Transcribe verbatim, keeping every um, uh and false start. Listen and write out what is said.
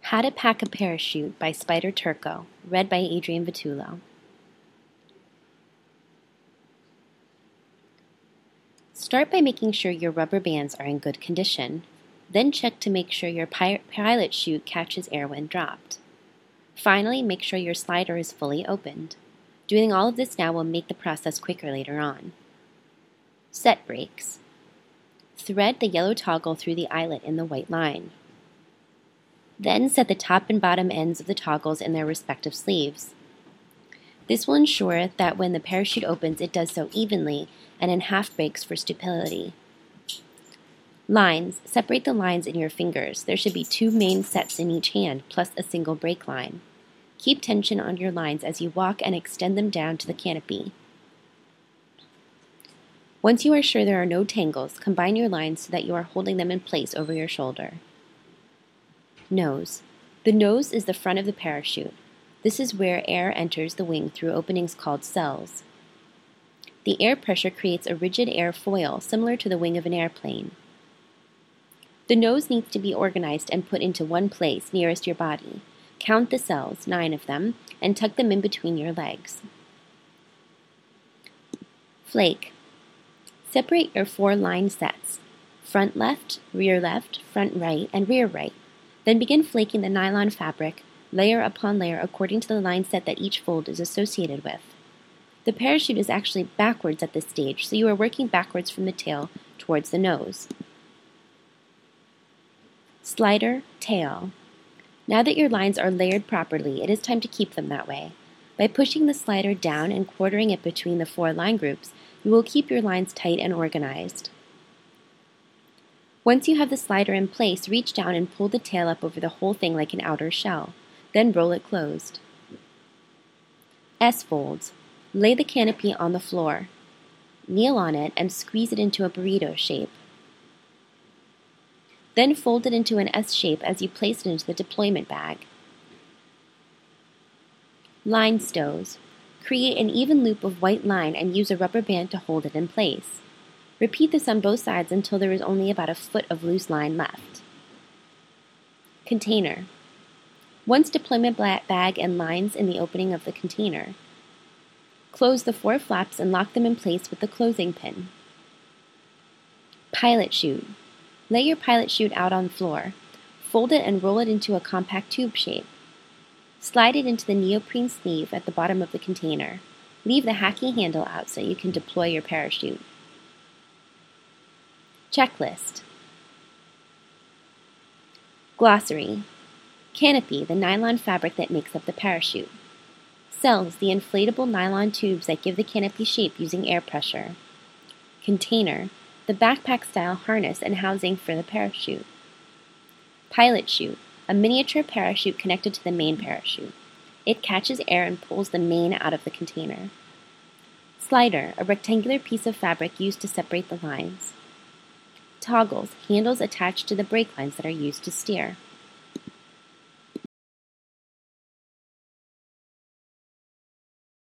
How to Pack a Parachute by Spider Turco, read by Adrian Vitullo. Start by making sure your rubber bands are in good condition. Then check to make sure your pi- pilot chute catches air when dropped. Finally, make sure your slider is fully opened. Doing all of this now will make the process quicker later on. Set brakes. Thread the yellow toggle through the eyelet in the white line. Then set the top and bottom ends of the toggles in their respective sleeves. This will ensure that when the parachute opens, it does so evenly and in half breaks for stability. Lines. Separate the lines in your fingers. There should be two main sets in each hand, plus a single brake line. Keep tension on your lines as you walk and extend them down to the canopy. Once you are sure there are no tangles, combine your lines so that you are holding them in place over your shoulder. Nose. The nose is the front of the parachute. This is where air enters the wing through openings called cells. The air pressure creates a rigid air foil similar to the wing of an airplane. The nose needs to be organized and put into one place nearest your body. Count the cells, nine of them, and tuck them in between your legs. Flake. Separate your four line sets, front left, rear left, front right, and rear right. Then begin flaking the nylon fabric, layer upon layer according to the line set that each fold is associated with. The parachute is actually backwards at this stage, so you are working backwards from the tail towards the nose. Slider, tail. Now that your lines are layered properly, it is time to keep them that way. By pushing the slider down and quartering it between the four line groups, you will keep your lines tight and organized. Once you have the slider in place, reach down and pull the tail up over the whole thing like an outer shell. Then roll it closed. S-folds. Lay the canopy on the floor. Kneel on it and squeeze it into a burrito shape. Then fold it into an S shape as you place it into the deployment bag. Line stows. Create an even loop of white line and use a rubber band to hold it in place. Repeat this on both sides until there is only about a foot of loose line left. Container. Once deployment bag and lines in the opening of the container. Close the four flaps and lock them in place with the closing pin. Pilot chute. Lay your pilot chute out on the floor. Fold it and roll it into a compact tube shape. Slide it into the neoprene sleeve at the bottom of the container. Leave the hacky handle out so you can deploy your parachute. Checklist. Glossary. Canopy, the nylon fabric that makes up the parachute. Cells, the inflatable nylon tubes that give the canopy shape using air pressure. Container, the backpack-style harness and housing for the parachute. Pilot chute, a miniature parachute connected to the main parachute. It catches air and pulls the main out of the container. Slider, a rectangular piece of fabric used to separate the lines. Toggles, handles attached to the brake lines that are used to steer.